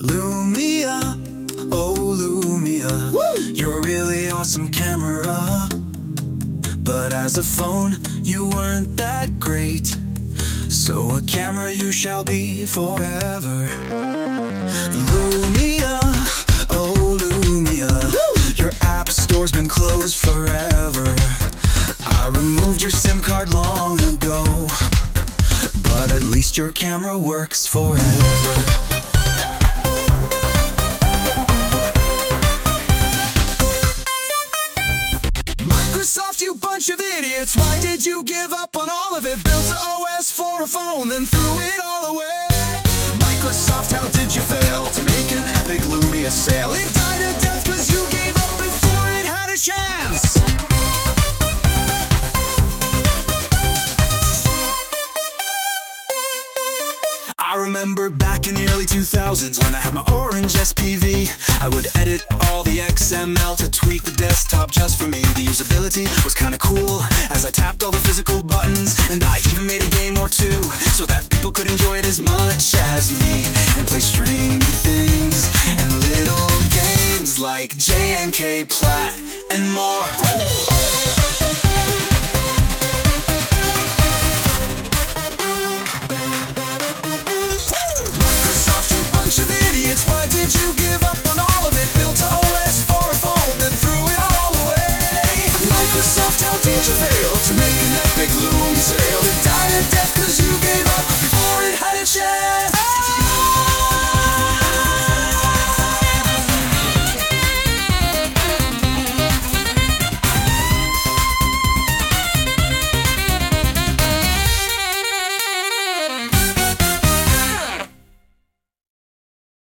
Lumia, oh Lumia, you're a really awesome camera. But as a phone, you weren't that great. So a camera you shall be forever. Lumia, oh Lumia, your app store's been closed forever. I removed your SIM card long ago, but at least your camera works forever. Microsoft, you bunch of idiots, why did you give up on all of it? Built an OS for a phone, then threw it all away. Microsoft, how did you fail to make an epic Lumia sale? It died a death cause you gave up before it had a chance. I remember back in the early 2000s when I had my orange SPV. I would edit all the XML to tweak the desktop just for me. The usability was kinda cool as I tapped all the physical buttons, and I even made a game or two so that people could enjoy it as much as me, and play strange things and little games like JNK Plat and more.